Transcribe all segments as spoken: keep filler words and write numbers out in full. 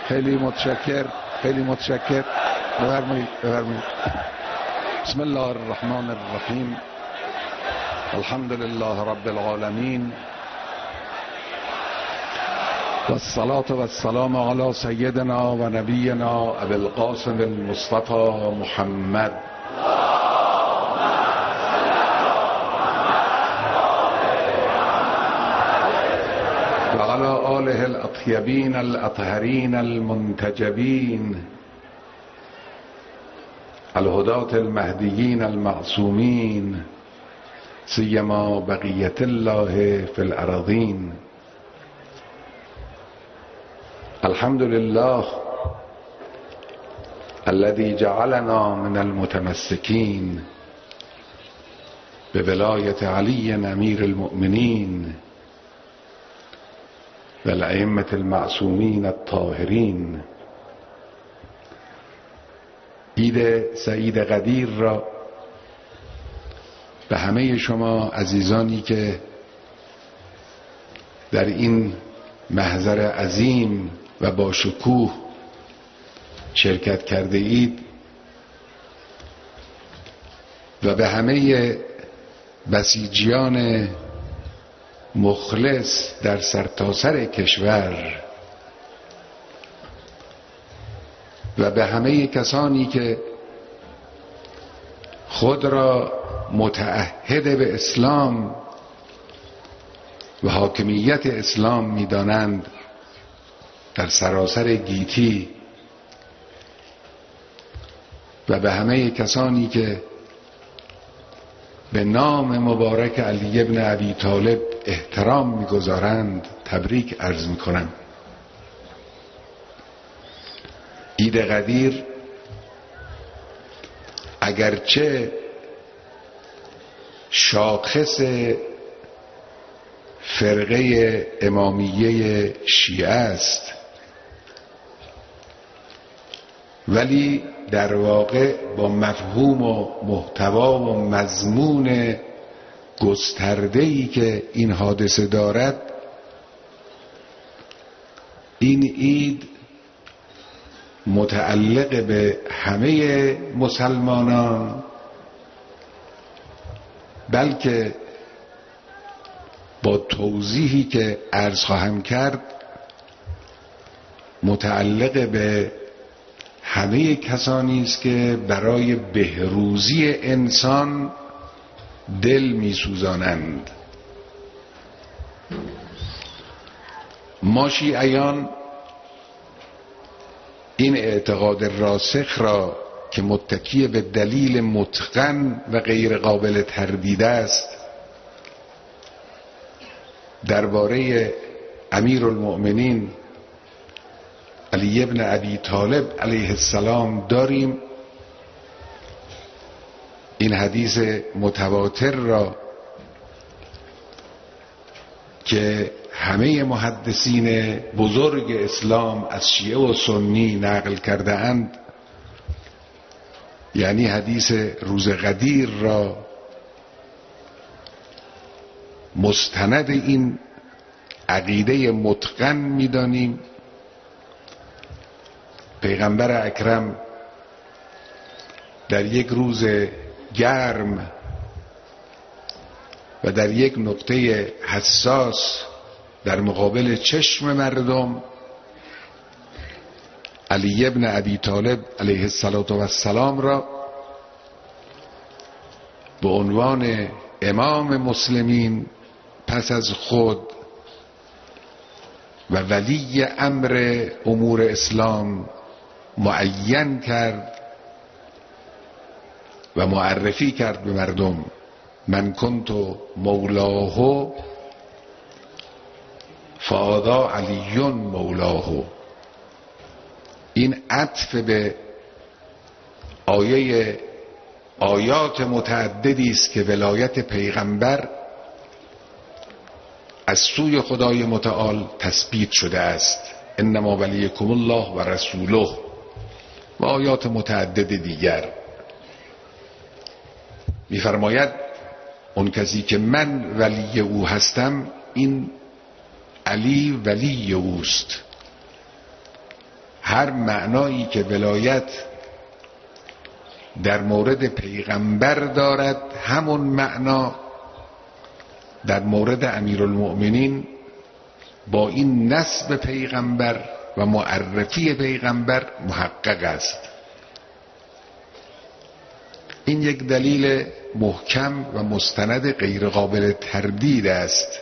خیلی متشکر خیلی متشکر بفرمایید بفرمایید. بسم الله الرحمن الرحیم. الحمد لله رب العالمین و الصلاة و السلام علی سیدنا و نبینا ابی القاسم المصطفى محمد و علی آله الاطیبین الاطهرین المنتجبین الهداة المهدیین المعصومین سیما بقیت الله فی الارضین. الحمد لله الذي جعلنا من المتمسكين بولاية علي امير المؤمنين والائمة المعصومين الطاهرين. عید سعید قدیر را به همه شما عزیزانی که در این محضر عظیم و با شکوه شرکت کرده اید و به همه بسیجیان مخلص در سرتاسر کشور و به همه کسانی که خود را متعهد به اسلام و حاکمیت اسلام می‌دانند در سراسر گیتی و به همه کسانی که به نام مبارک علی ابن ابی طالب احترام می‌گذارند تبریک عرض می‌کنم. عید قدیر اگرچه شاخص فرقه امامیه شیعه است ولی در واقع با مفهوم و محتوا و مضمون گسترده‌ای که این حادثه دارد، این عید متعلق به همه مسلمانان بلکه با توضیحی که عرض خواهم کرد متعلق به همه کسانی است که برای بهروزی انسان دل می‌سوزانند. ما شیعیان این اعتقاد راسخ را که متکی به دلیل متقن و غیر قابل تردید است درباره امیر المؤمنین علی ابن ابی طالب علیه السلام داریم. این حدیث متواتر را که همه محدثین بزرگ اسلام از شیعه و سنی نقل کرده اند، یعنی حدیث روز قدیر را مستند این عقیده متقن می‌دانیم. پیغمبر اکرم در یک روز گرم و در یک نقطه حساس در مقابل چشم مردم علی ابن ابی طالب علیه السلام را به عنوان امام مسلمین پس از خود و ولی امر امور اسلام معین کرد و معرفی کرد به مردم: من کنت مولاه فهذا علی مولاه. این عطف به آیه آیات متعددی است که ولایت پیغمبر از سوی خدای متعال تثبیت شده است: انما ولیکم الله و رسوله، و آیات متعدد دیگر. می‌فرماید اون کسی که من ولی او هستم، این علی ولی اوست. هر معنایی که ولایت در مورد پیغمبر دارد همون معنا در مورد امیرالمؤمنین با این نسب پیغمبر و معرفی پیغمبر محقق است. این یک دلیل محکم و مستند غیر قابل تردید است.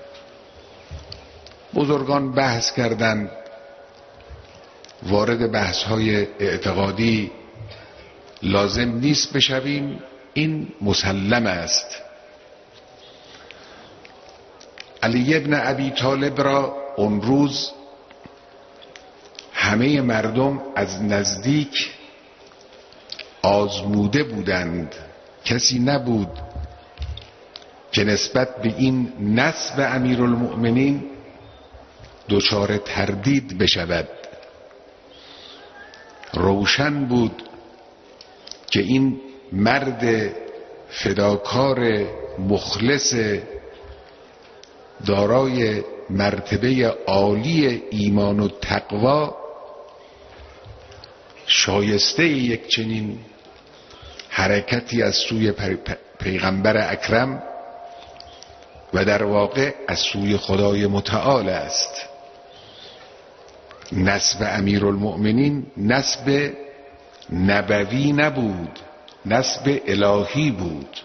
بزرگان بحث کردند، وارد بحث های اعتقادی لازم نیست بشویم، این مسلم است. علی ابن ابی طالب را اون روز همه مردم از نزدیک آزموده بودند. کسی نبود که نسبت به این نسب امیرالمؤمنین دچار تردید بشود. روشن بود که این مرد فداکار مخلص دارای مرتبه عالی ایمان و تقوا شایسته یک چنین حرکتی از سوی پیغمبر اکرم و در واقع از سوی خدای متعال است. نسب امیرالمؤمنین نسب نبوی نبود، نسب الهی بود.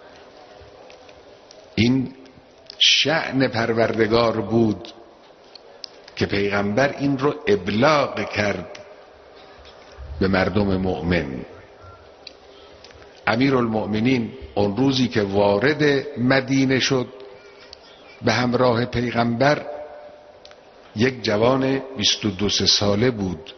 این شأن پروردگار بود که پیغمبر این رو ابلاغ کرد به مردم مؤمن. امیرالمؤمنین اون روزی که وارد مدینه شد به همراه پیغمبر یک جوان بیست و دو ساله بود.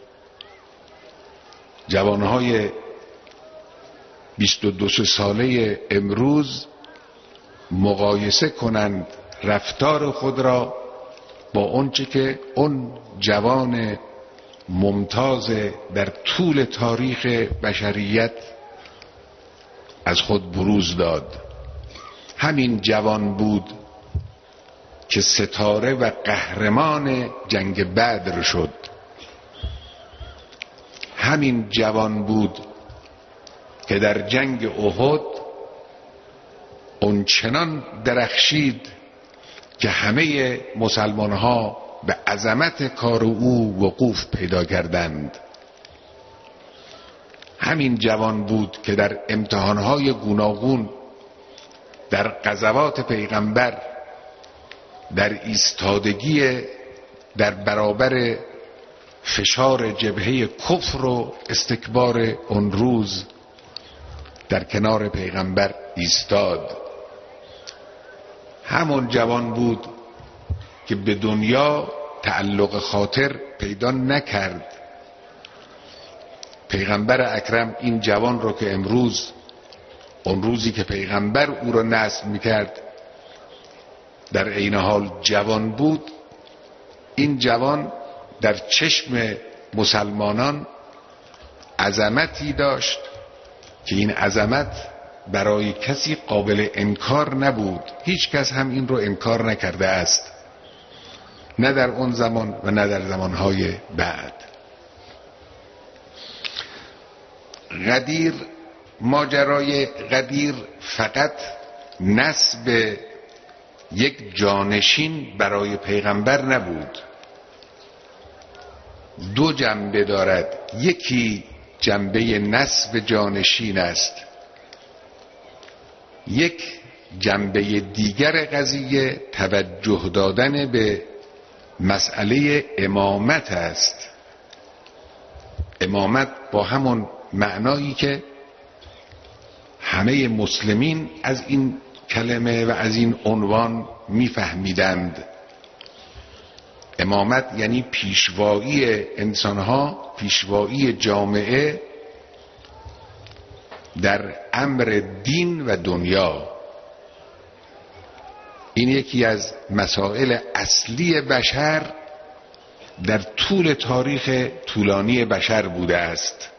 جوانهای بیست و دو ساله امروز مقایسه کنند رفتار خود را با اونچه که اون جوان ممتاز در طول تاریخ بشریت از خود بروز داد. همین جوان بود که ستاره و قهرمان جنگ بدر شد. همین جوان بود که در جنگ احد اونچنان درخشید که همه مسلمان ها به عظمت کار او وقوف پیدا کردند. همین جوان بود که در امتحانهای گوناگون در غزوات پیغمبر در ایستادگی در برابر فشار جبهه کفر و استکبار اون روز در کنار پیغمبر ایستاد. همون جوان بود که به دنیا تعلق خاطر پیدا نکرد. پیغمبر اکرم این جوان رو که امروز اون روزی که پیغمبر او رو نصب میکرد در عین حال جوان بود، این جوان در چشم مسلمانان عظمتی داشت که این عظمت برای کسی قابل انکار نبود. هیچ کس هم این رو انکار نکرده است، نه در اون زمان و نه در زمانهای بعد. غدیر، ماجرای غدیر فقط نسب یک جانشین برای پیغمبر نبود، دو جنبه دارد. یکی جنبه نسب جانشین است، یک جنبه دیگر قضیه توجه دادن به مسئله امامت است. امامت با همون معنایی که همه مسلمین از این کلمه و از این عنوان میفهمیدند. امامت یعنی پیشوایی انسانها، پیشوایی جامعه در امر دین و دنیا. این یکی از مسائل اصلی بشر در طول تاریخ طولانی بشر بوده است.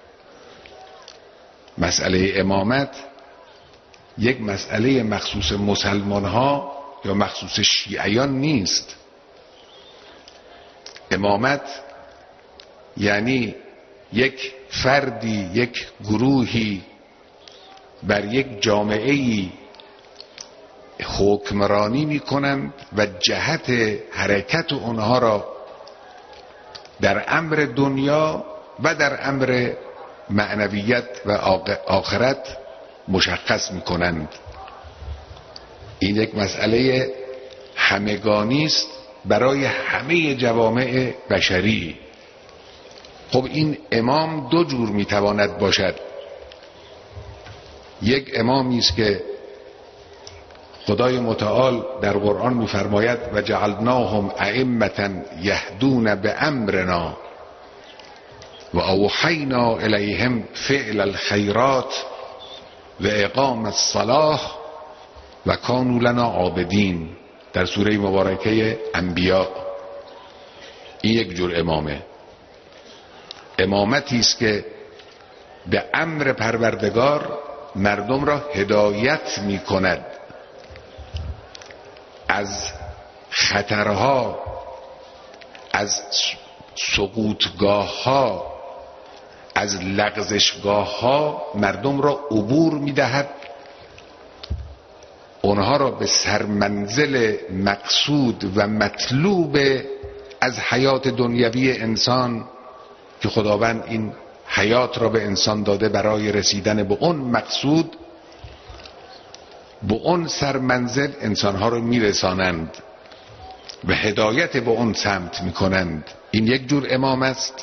مسئله امامت یک مسئله مخصوص مسلمان ها یا مخصوص شیعیان نیست. امامت یعنی یک فردی، یک گروهی بر یک جامعه‌ای حکمرانی میکنند و جهت حرکت اونها را در امر دنیا و در امر معنویت و آخرت مشخص میکنند. این یک مسئله همگانی است برای همه جوامع بشری. خب این امام دو جور میتواند باشد. یک امامی است که خدای متعال در قرآن میفرماید و جعلناهم ائمة یهدون بامرنا و اوحینا الیهم فعل الخیرات و اقام الصلاة و کانوا لنا عابدین، در سوره مبارکه انبیاء. این یک جور امامه، امامتی است که به امر پروردگار مردم را هدایت می کند، از خطرها، از سقوطگاه ها، از لغزشگاه ها مردم را عبور می دهد، اونها را به سرمنزل مقصود و مطلوب از حیات دنیوی انسان که خداوند این حیات را به انسان داده برای رسیدن به اون مقصود، به اون سرمنزل انسانها رو میرسانند و هدایت به اون سمت میکنند. این یک جور امام است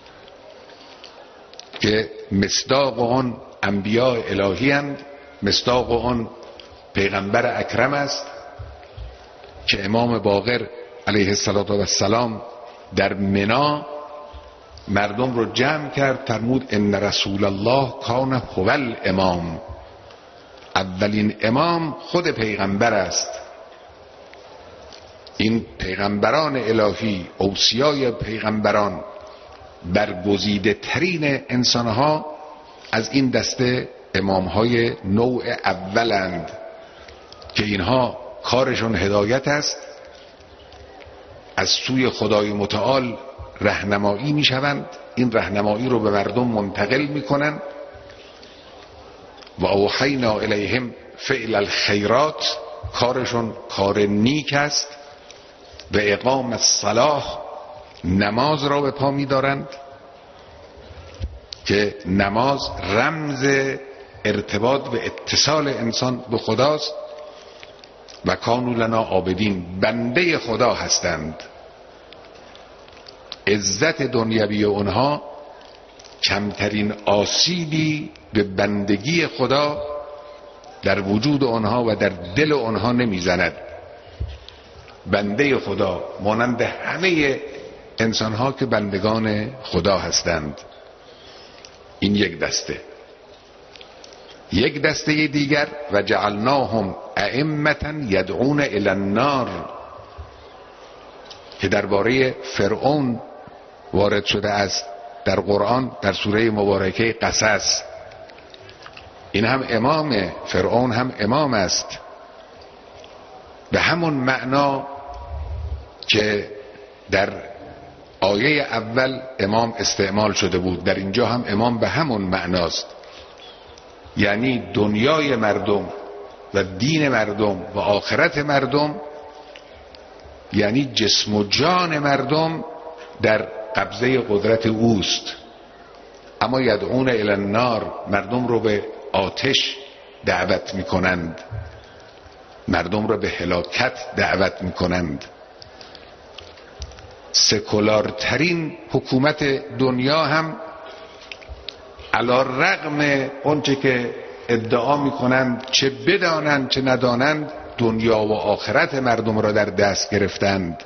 که مصداق اون انبیاء الهی اند، مصداق اون پیغمبر اکرم است که امام باقر علیه السلام در منی مردم رو جمع کرد، فرمود ان رسول الله کان هو الامام، اولین امام خود پیغمبر است. این پیغمبران الهی، اوصیای پیغمبران، برگزیده ترین انسانها از این دسته امامهای نوع اولند که اینها کارشون هدایت است، از سوی خدای متعال راهنمایی میشوند، این راهنمایی رو به مردم منتقل میکنند. و اوحینا الیهم فعل الخیرات، کارشون کار نیک است. و اقام الصلاة، نماز را به پا میدارند که نماز رمز ارتباط و اتصال انسان به خداست. و کانوا لنا عابدین، بنده خدا هستند. عزت دنیوی اونها کمترین آسیبی به بندگی خدا در وجود آنها و در دل آنها نمیزند. بنده خدا مانند همه انسانها که بندگان خدا هستند. این یک دسته. یک دسته دیگر و جعلناهم ائمة یدعون الی النار که درباره فرعون وارد شده است در قرآن، در سوره مبارکه قصص. این هم امام، فرعون هم امام است، به همون معنا که در آیه اول امام استعمال شده بود، در اینجا هم امام به همون معناست. یعنی دنیای مردم و دین مردم و آخرت مردم، یعنی جسم و جان مردم در قبضه قدرت اوست. اما یدعون الی النار، مردم رو به آتش دعوت میکنند، مردم رو به هلاکت دعوت میکنند. سکولارترین حکومت دنیا هم علی رغم اونچه که ادعا میکنند، چه بدانند چه ندانند، دنیا و آخرت مردم را در دست گرفتند.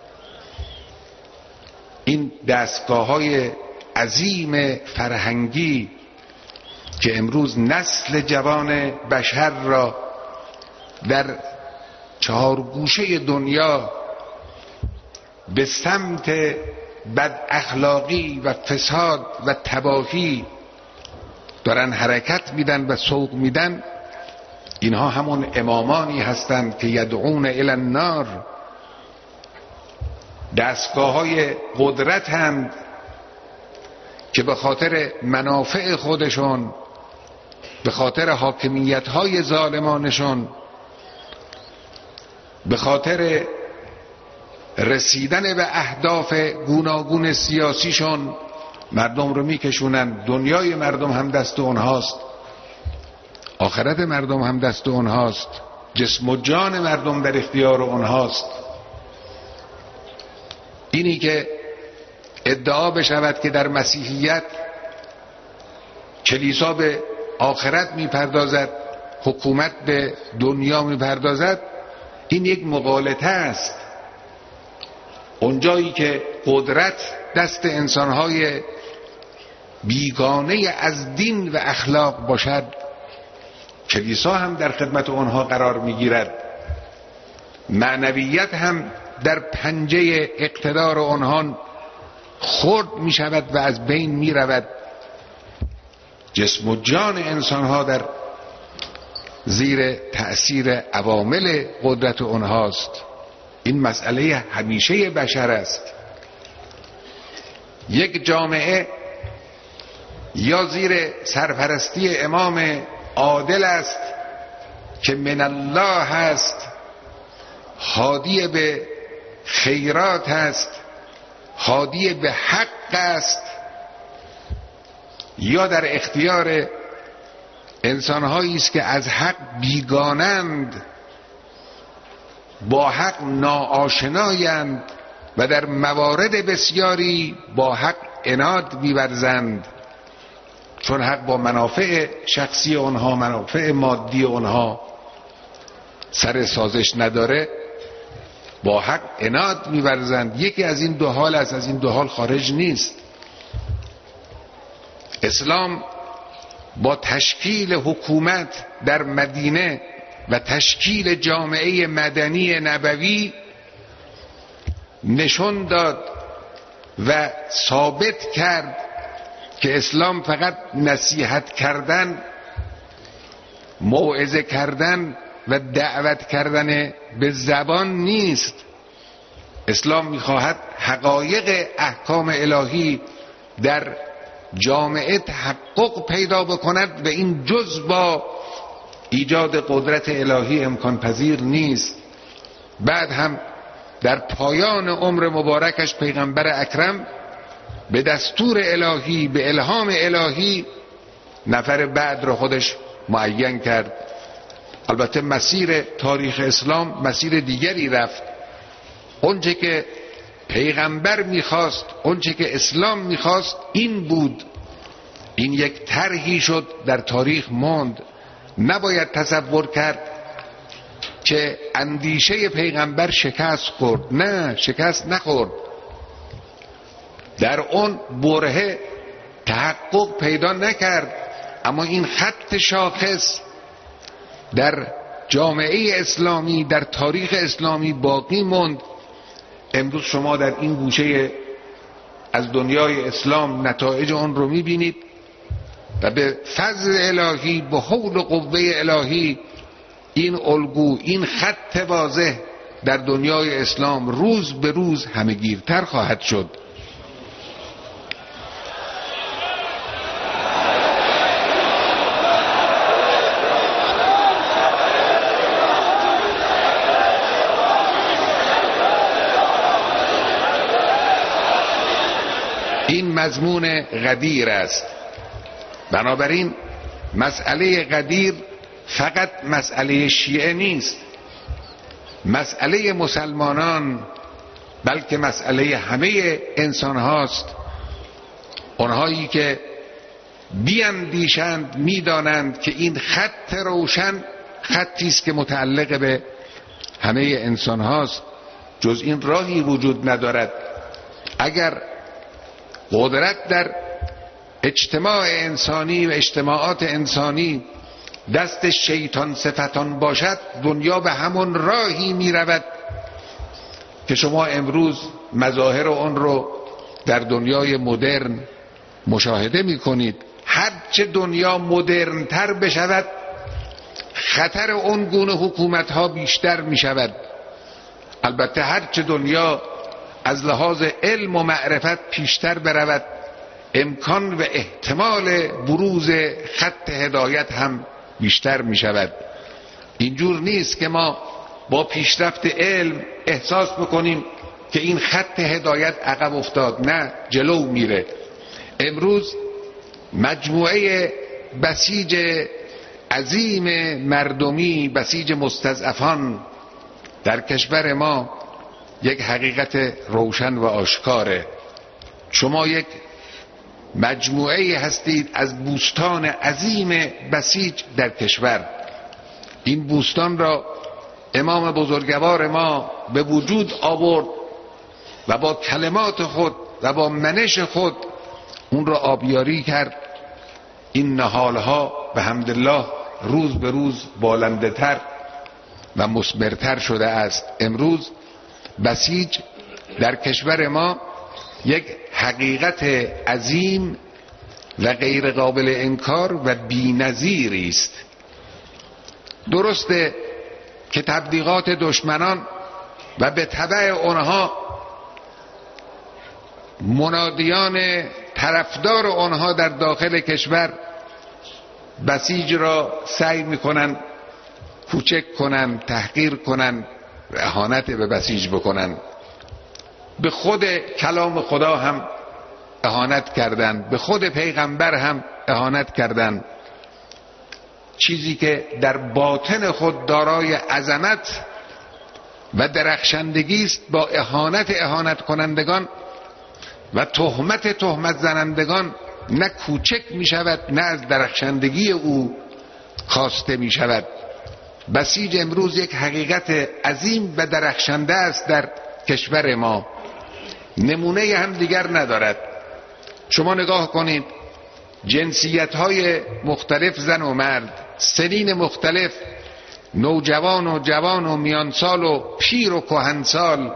این دستگاه های عظیم فرهنگی که امروز نسل جوان بشر را در چهار گوشه دنیا به سمت بد اخلاقی و فساد و تباهی دارن حرکت میدن و سوق میدن، اینها همون امامانی هستند که یدعون الی النار. دستگاه های قدرت هم که به خاطر منافع خودشون، به خاطر حاکمیت‌های ظالمانشون، به خاطر رسیدن به اهداف گوناگون سیاسیشون مردم رو میکشونن. دنیای مردم هم دست اونهاست، آخرت مردم هم دست اونهاست، جسم و جان مردم در اختیار اونهاست. اینی که ادعا بشود که در مسیحیت کلیسا به آخرت میپردازد، حکومت به دنیا میپردازد، این یک مغالطه است. اونجایی که قدرت دست انسانهای بیگانه از دین و اخلاق باشد، کلیسا هم در خدمت آنها قرار میگیرد، معنویت هم در پنجه اقتدار آنها خرد می شود و از بین می رود. جسم و جان انسانها در زیر تأثیر عوامل قدرت آنهاست. این مسئله همیشه بشر است. یک جامعه یا زیر سرپرستی امام عادل است که من الله هست، هادی به خیرات است، هادی به حق است، یا در اختیار انسانهایی است که از حق بیگانند، با حق ناآشنایند و در موارد بسیاری با حق عناد می‌ورزند، چون حق با منافع شخصی آنها، منافع مادی آنها سر سازش نداره، با حق عناد می‌ورزند. یکی از این دو حال است، از این دو حال خارج نیست. اسلام با تشکیل حکومت در مدینه و تشکیل جامعه مدنی نبوی نشون داد و ثابت کرد که اسلام فقط نصیحت کردن، موعظه کردن و دعوت کردن به زبان نیست. اسلام میخواهد حقایق احکام الهی در جامعه تحقق پیدا بکند و این جز با ایجاد قدرت الهی امکان پذیر نیست. بعد هم در پایان عمر مبارکش پیغمبر اکرم به دستور الهی، به الهام الهی نفر بعد رو خودش معین کرد. البته مسیر تاریخ اسلام مسیر دیگری رفت. اونچه که پیغمبر میخواست، اونچه که اسلام میخواست این بود. این یک طرحی شد در تاریخ ماند. نباید تصور کرد که اندیشه پیغمبر شکست خورد. نه، شکست نخورد. در اون برهه تحقق پیدا نکرد، اما این خط شاخص در جامعه اسلامی، در تاریخ اسلامی باقی ماند. امروز شما در این گوشه از دنیای اسلام نتایج آن رو میبینید و به فضل الهی، به حول و قوه الهی این الگو، این خط واضح در دنیای اسلام روز به روز همه‌گیرتر خواهد شد. این مضمون غدیر است. بنابراین مسئله غدیر فقط مسئله شیعه نیست، مسئله مسلمانان، بلکه مسئله همه انسان هاست. اونهایی که بیاندیشند میدانند که این خط روشن خطی است که متعلق به همه انسان هاست. جز این راهی وجود ندارد. اگر قدرت در اجتماع انسانی و اجتماعات انسانی دست شیطان صفتان باشد، دنیا به همون راهی می رود که شما امروز مظاهر اون رو در دنیای مدرن مشاهده می کنید. هرچه دنیا مدرن تر بشود، خطر اون گونه حکومت ها بیشتر می شود. البته هرچه دنیا از لحاظ علم و معرفت پیشتر برود، امکان و احتمال بروز خط هدایت هم بیشتر می شود. اینجور نیست که ما با پیشرفت علم احساس بکنیم که این خط هدایت عقب افتاد، نه، جلو میره. امروز مجموعه بسیج عظیم مردمی، بسیج مستضعفان در کشور ما یک حقیقت روشن و آشکاره. شما یک مجموعه هستید از بوستان عظیم بسیج در کشور. این بوستان را امام بزرگوار ما به وجود آورد و با کلمات خود و با منش خود اون را آبیاری کرد. این نهالها به حمدالله روز به روز بالنده تر و مثمرتر شده است. امروز بسیج در کشور ما یک حقیقت عظیم و غیر قابل انکار و بی‌نظیری است. درسته که تبلیغات دشمنان و به تبع آنها منادیان طرفدار آنها در داخل کشور بسیج را سعی میکنن کوچک کنن، تحقیر کنن و اهانت به بسیج بکنن. به خود کلام خدا هم اهانت کردن، به خود پیغمبر هم اهانت کردن. چیزی که در باطن خود دارای عظمت و درخشندگی است، با اهانت اهانت کنندگان و تهمت تهمت زنندگان نه کوچک می شود، نه از درخشندگی او کاسته می شود. بسیج امروز یک حقیقت عظیم و درخشنده است در کشور ما، نمونه هم دیگر ندارد. شما نگاه کنید، جنسیت های مختلف، زن و مرد، سنین مختلف، نوجوان و جوان و میانسال و پیر و کهنسال،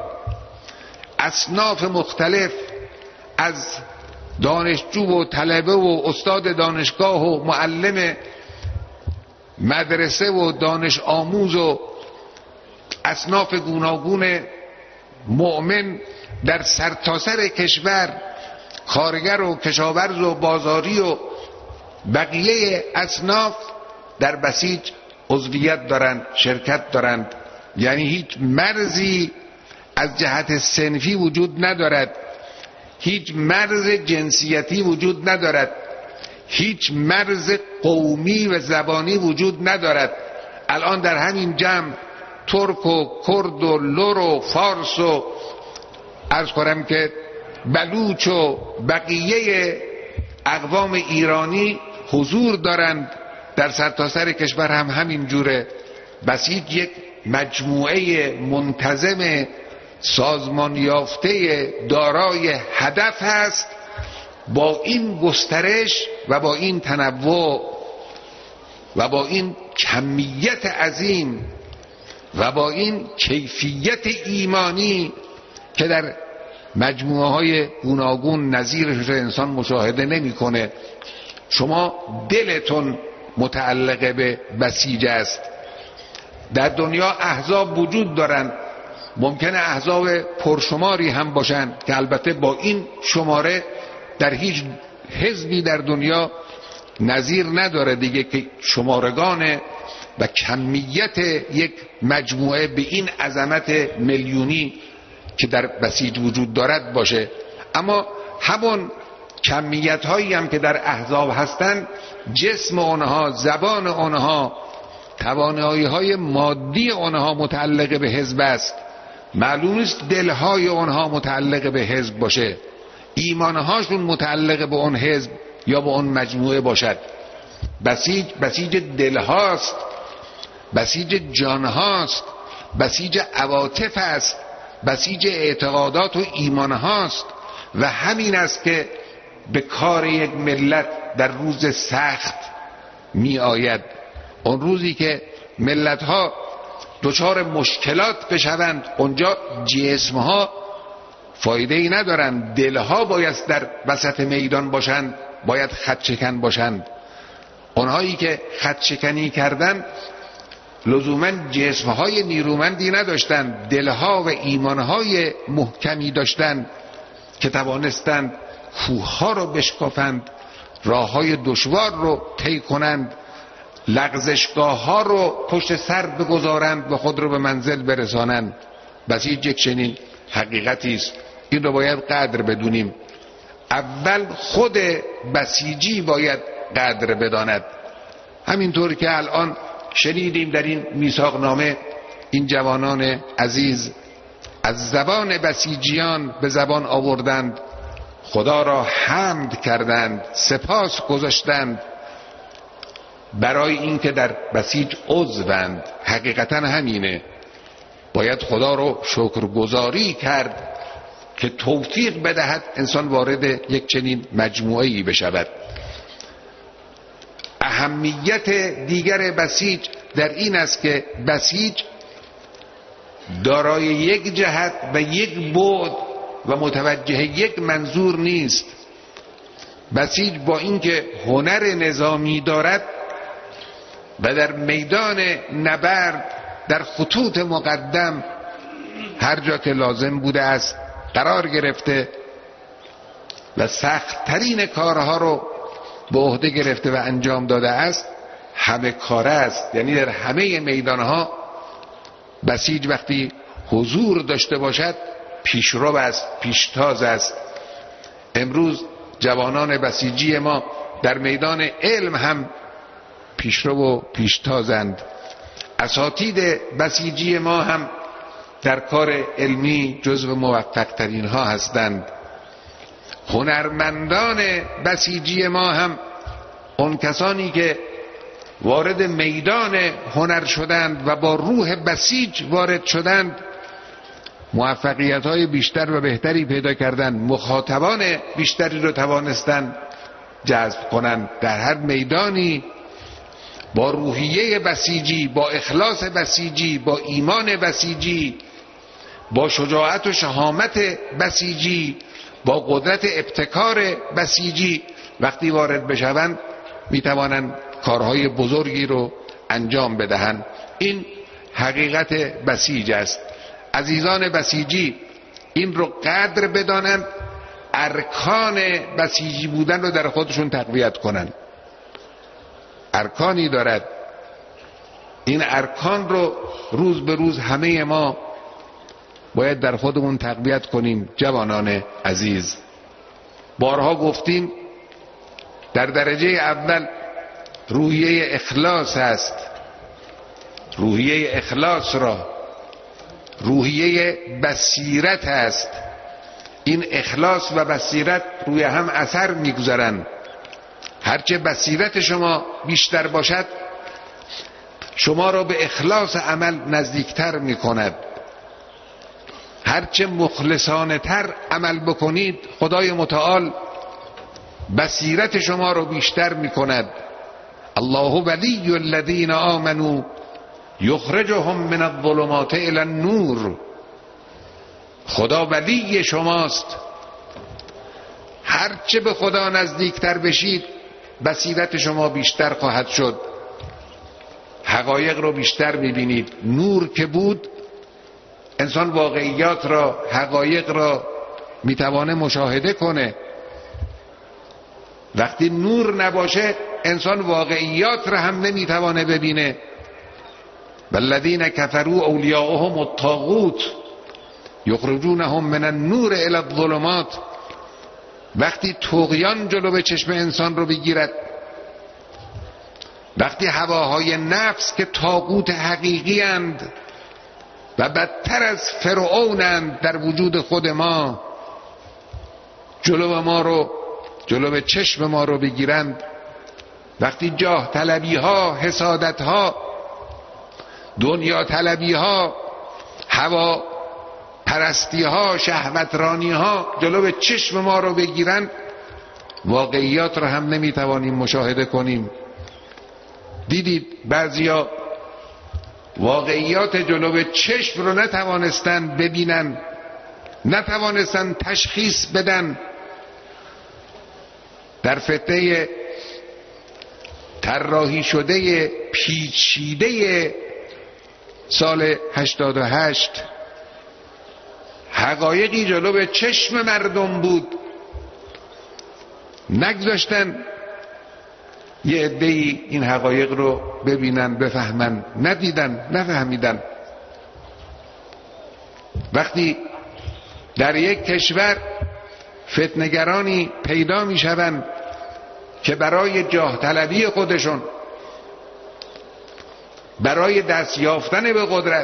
اصناف مختلف، از دانشجو و طلبه و استاد دانشگاه و معلم مدرسه و دانش آموز و اصناف گوناگون مؤمن در سرتاسر کشور، کارگر و کشاورز و بازاری و بقیه اصناف در بسیج عضویت دارند، شرکت دارند. یعنی هیچ مرزی از جهت صنفی وجود ندارد، هیچ مرز جنسیتی وجود ندارد، هیچ مرز قومی و زبانی وجود ندارد. الان در همین جمع ترک و کرد و لر و فارس و عرض کنم که بلوچ و بقیه اقوام ایرانی حضور دارند. در سرتاسر کشور هم همین جوره. بسیج یک مجموعه منتظم سازمان یافته دارای هدف هست. با این گسترش و با این تنوع و با این کمیت عظیم و با این کیفیت ایمانی که در مجموعه های گوناگون نظیرش انسان مشاهده نمی‌کنه، شما دلتون متعلق به بسیج است. در دنیا احزاب وجود دارند، ممکنه احزاب پرشماری هم باشند که البته با این شماره در هیچ حزبی در دنیا نظیر نداره دیگه که شمارگان و کمیت یک مجموعه به این عظمت میلیونی که در بسیج وجود دارد باشه. اما همون کمیت هایی هم که در احزاب هستند، جسم آنها، زبان آنها، توانایی های مادی آنها متعلق به حزب است. معلوم است دلهای آنها متعلق به حزب باشه، ایمانهاشون متعلق به اون حزب یا به اون مجموعه باشد. بسیج بسیج دلهاست، بسیج جانهاست، بسیج عواطف است، بسیج اعتقادات و ایمانهاست. و همین است که به کار یک ملت در روز سخت می آید. اون روزی که ملت ها دچار مشکلات بشوند، اونجا جسم ها فایده ای ندارند، دلها باید در وسط میدان باشند، باید خط شکن باشند. اونهایی که خط شکنی کردند لزوما جسمهای نیرومندی نداشتند، دلها و ایمانهای محکمی داشتند که توانستند کوه‌ها رو بشکافند، راه‌های دشوار رو طی کنند، لغزشگاه‌ها رو پشت سر بگذارند و خود رو به منزل برسانند. بسیج یک چنین حقیقتی است. این رو باید قدر بدونیم. اول خود بسیجی باید قدر بداند. همینطور که الان شنیدیم در این میثاقنامه، این جوانان عزیز از زبان بسیجیان به زبان آوردند، خدا را حمد کردند، سپاس گذاشتند برای اینکه در بسیج عضوند. حقیقتا همینه، باید خدا رو شکرگزاری کرد که توفیق بدهد انسان وارد یک چنین مجموعه‌ای بشود. اهمیت دیگر بسیج در این است که بسیج دارای یک جهت و یک بعد و متوجه یک منظور نیست. بسیج با اینکه هنر نظامی دارد و در میدان نبرد در خطوط مقدم هر جا که لازم بوده است قرار گرفته و سخت‌ترین کارها رو به عهده گرفته و انجام داده است، همه کاره است. یعنی در همه میدانها بسیج وقتی حضور داشته باشد پیشرو است، پیشتاز است. امروز جوانان بسیجی ما در میدان علم هم پیشرو و پیشتازند. اساتید بسیجی ما هم در کار علمی جزو موفق ترین ها هستند. هنرمندان بسیجی ما هم اون کسانی که وارد میدان هنر شدند و با روح بسیج وارد شدند موفقیت های بیشتر و بهتری پیدا کردند، مخاطبان بیشتری رو توانستند جذب کنند. در هر میدانی با روحیه بسیجی، با اخلاص بسیجی، با ایمان بسیجی، با شجاعت و شهامت بسیجی، با قدرت ابتکار بسیجی وقتی وارد بشوند میتوانند کارهای بزرگی رو انجام بدهند. این حقیقت بسیج است. عزیزان بسیجی این رو قدر بدانند، ارکان بسیجی بودن رو در خودشون تقویت کنند. ارکانی دارد، این ارکان رو روز به روز همه ما باید در خودمون تقویت کنیم. جوانان عزیز، بارها گفتیم در درجه اول روحیه اخلاص است. روحیه اخلاص را روحیه بصیرت است. این اخلاص و بصیرت روی هم اثر میگذارند. هرچه بصیرت شما بیشتر باشد شما را به اخلاص عمل نزدیکتر میکند. هرچه مخلصانه تر عمل بکنید خدای متعال بصیرت شما را بیشتر میکند. الله ولی الذین آمنوا یخرجهم من الظلمات الی النور. خدا ولی شماست. هرچه به خدا نزدیکتر بشید بصیرت شما بیشتر خواهد شد، حقایق رو بیشتر میبینید. نور که بود انسان واقعیات را، حقایق را میتوانه مشاهده کنه. وقتی نور نباشه انسان واقعیات را هم نمیتوانه ببینه. والذین کفروا اولیاءهم الطاغوت یخرجونهم من النور الی الظلمات. وقتی طغیان جلو به چشم انسان رو بگیرد، وقتی هواهای نفس که طاغوت حقیقی اند و بدتر از فرعونند در وجود خود ما جلو ما رو جلو به چشم ما رو بگیرند، وقتی جاه طلبی ها، حسادت ها، دنیا طلبی ها، هوا پرستی ها، شهوترانی ها جلو به چشم ما رو بگیرند واقعیات رو هم نمیتوانیم مشاهده کنیم. دیدید بعضیا واقعیات جلو به چشم رو نتوانستن ببینن، نتوانستن تشخیص بدن. در فتنه طراحی شده پیچیده سال هشتاد و هشت حقایقی جلو به چشم مردم بود نگذاشتن یه عده‌ای این حقایق رو ببینن بفهمن، ندیدن نفهمیدن. وقتی در یک کشور فتنه‌گرانی پیدا میشوند که برای جاه طلبی خودشون، برای دست یافتن به قدرت،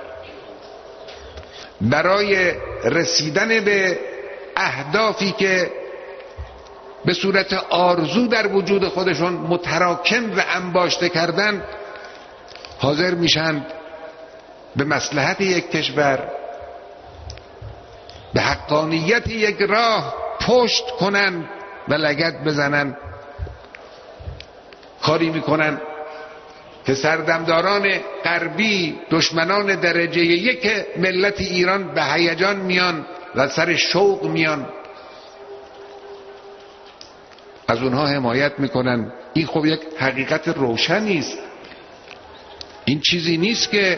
برای رسیدن به اهدافی که به صورت آرزو در وجود خودشون متراکم و انباشته کردن، حاضر میشن به مصلحت یک کشور، به حقانیت یک راه پشت کنن و لگد بزنن. کاری میکنن که سردمداران غربی، دشمنان درجه یک ملت ایران، به هیجان میان و سر شوق میان، از اونها حمایت میکنن. این خب یک حقیقت روشنی است. این چیزی نیست که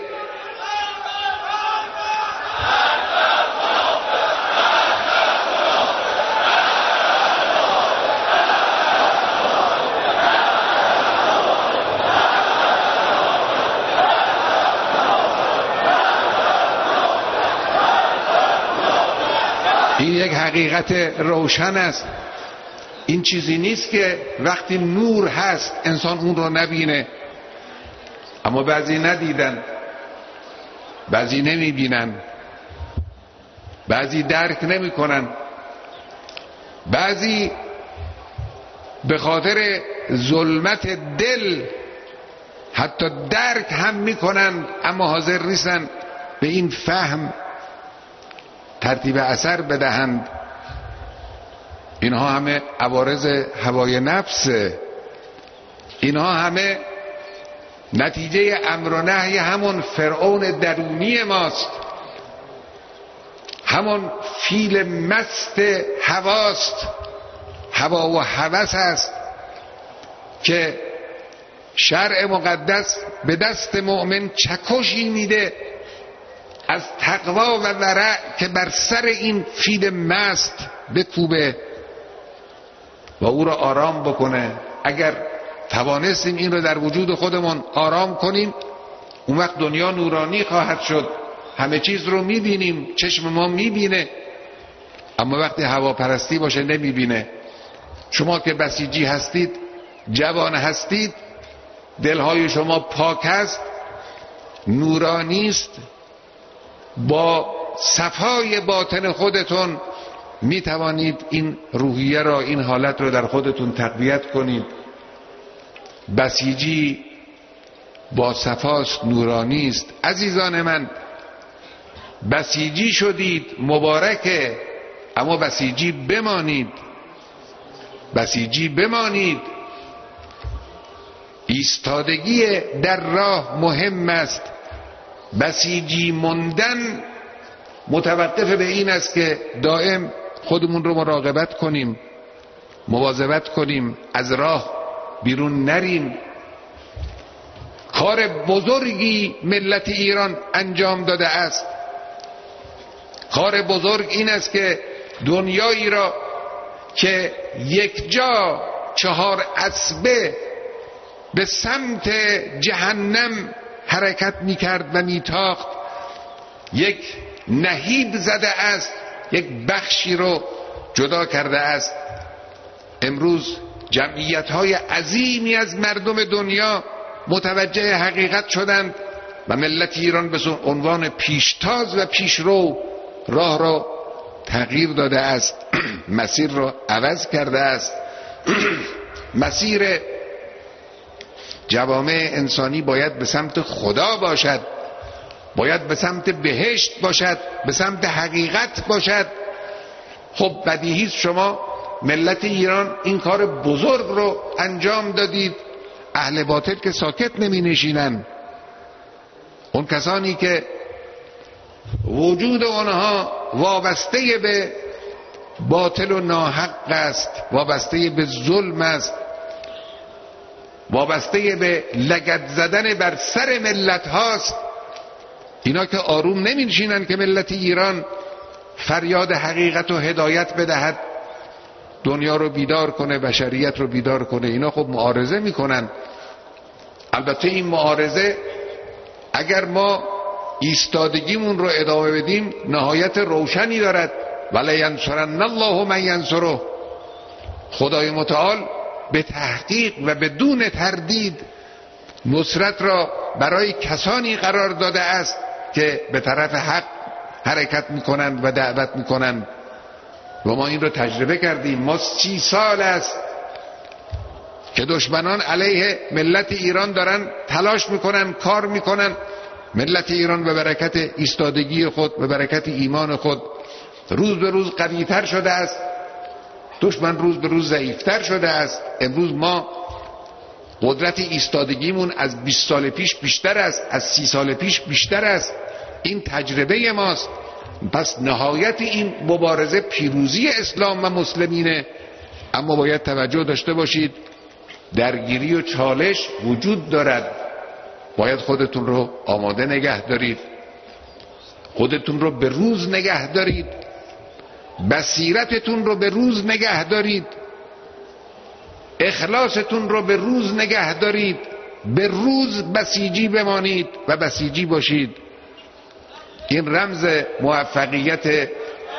این یک حقیقت روشن است. این چیزی نیست که وقتی نور هست انسان اون رو نبینه. اما بعضی ندیدن، بعضی نمیبینن، بعضی درک نمیکنن، بعضی به خاطر ظلمت دل حتی درک هم میکنن اما حاضر نیستن به این فهم ترتیب اثر بدهند. اینها همه عوارض هوای نفسه. اینها همه نتیجه امر و نهی همون فرعون درونی ماست، همون فیل مست هواست، هوا و هوس است که شرع مقدس به دست مؤمن چکشی میده از تقوا و ورع که بر سر این فیل مست بکوبه و او را آرام بکنه. اگر توانستیم این رو در وجود خودمون آرام کنیم، اون وقت دنیا نورانی خواهد شد، همه چیز رو میبینیم، چشم ما میبینه. اما وقتی هواپرستی باشه نمیبینه. شما که بسیجی هستید، جوان هستید، دلهای شما پاک است، نورانی است، با صفای باطن خودتون می توانید این روحیه را، این حالت را در خودتون تقویت کنید. بسیجی با صفاست، نورانی است. عزیزان من، بسیجی شدید، مبارکه، اما بسیجی بمانید، بسیجی بمانید. ایستادگی در راه مهم است. بسیجی موندن متوقف به این است که دائم خودمون رو مراقبت کنیم، مواظبت کنیم، از راه بیرون نریم. کار بزرگی ملت ایران انجام داده است. کار بزرگ این است که دنیایی را که یک جا چهار اسبه به سمت جهنم حرکت میکرد و میتاخت، یک نهیب زده است، یک بخشی رو جدا کرده است. امروز جمعیت‌های عظیمی از مردم دنیا متوجه حقیقت شدند و ملت ایران به عنوان پیشتاز و پیشرو راه را تغییر داده است، مسیر را عوض کرده است. مسیر جوامع انسانی باید به سمت خدا باشد، باید به سمت بهشت باشد، به سمت حقیقت باشد. خب بدیهی است شما ملت ایران این کار بزرگ رو انجام دادید. اهل باطل که ساکت نمی نشینن. اون کسانی که وجود آنها وابسته به باطل و ناحق است، وابسته به ظلم است، وابسته به لگد زدن بر سر ملت هاست، اینا که آروم نمی نشینن که ملت ایران فریاد حقیقت و هدایت بدهد. دنیا رو بیدار کنه، بشریت رو بیدار کنه. اینا خب معارضه میکنن. البته این معارضه اگر ما ایستادگیمون رو ادامه بدیم نهایت روشنی دارد. ولی ینصرن الله من ینصره. خدای متعال به تحقیق و بدون تردید نصرت را برای کسانی قرار داده است که به طرف حق حرکت میکنند و دعوت میکنند و ما این رو تجربه کردیم. ما سی سال است که دشمنان علیه ملت ایران دارن تلاش میکنن، کار میکنن. ملت ایران به برکت ایستادگی خود، به برکت ایمان خود روز به روز قوی‌تر شده است. دشمن روز به روز ضعیف‌تر شده است. امروز ما قدرت ایستادگیمون از بیست سال پیش بیشتر است، از سی سال پیش بیشتر است. این تجربه ماست. پس نهایت این مبارزه پیروزی اسلام و مسلمینه. اما باید توجه داشته باشید درگیری و چالش وجود دارد. باید خودتون رو آماده نگه دارید، خودتون رو به روز نگه دارید، بصیرتتون رو به روز نگه دارید، اخلاصتون رو به روز نگه دارید. به روز بسیجی بمانید و بسیجی باشید. این رمز موفقیت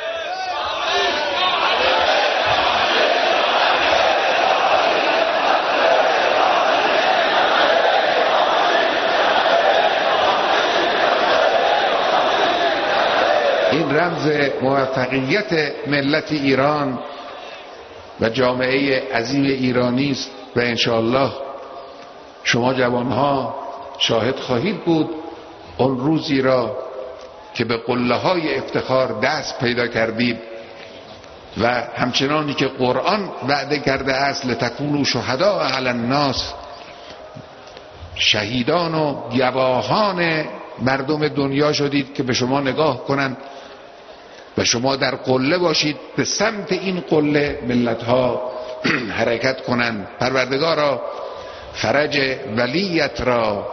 این رمز موفقیت ملت ایران و جامعه عظیم ایرانی است و انشاءالله شما جوانها شاهد خواهید بود اون روزی را که به قله های افتخار دست پیدا کردید و همچنانی که قرآن وعده کرده است لتکونوا شهداء علی الناس، شهیدان و گواهان مردم دنیا شدید که به شما نگاه کنند و شما در قله باشید، به سمت این قله ملت ها حرکت کنند. پروردگارا فرج ولیت را،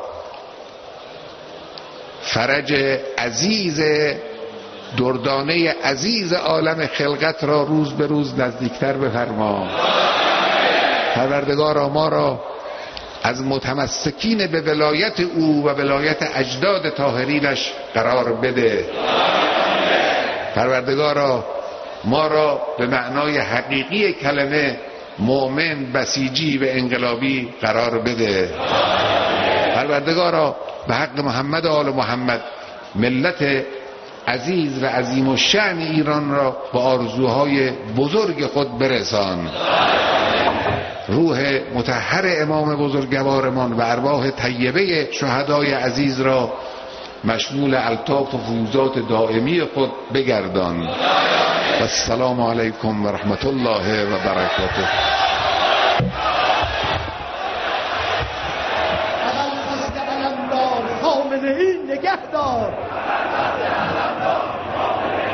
فرج عزیز دردانه عزیز عالم خلقت را روز به روز نزدیکتر بفرما. پروردگارا ما را از متمسکین به ولایت او و ولایت اجداد طاهرینش قرار بده. پروردگارا ما را به معنای حقیقی کلمه مؤمن، بسیجی و انقلابی قرار بده. پروردگارا به حق محمد و آل محمد ملت عزیز و عظیم و شأن ایران را به آرزوهای بزرگ خود برسان. روح مطهر امام بزرگوارمان و ارواح طیبه شهدای عزیز را مشمول الطاف و فیوزات دائمی خود بگردان. و السلام علیکم و رحمت الله و برکاته. خامنه ای نگهدار.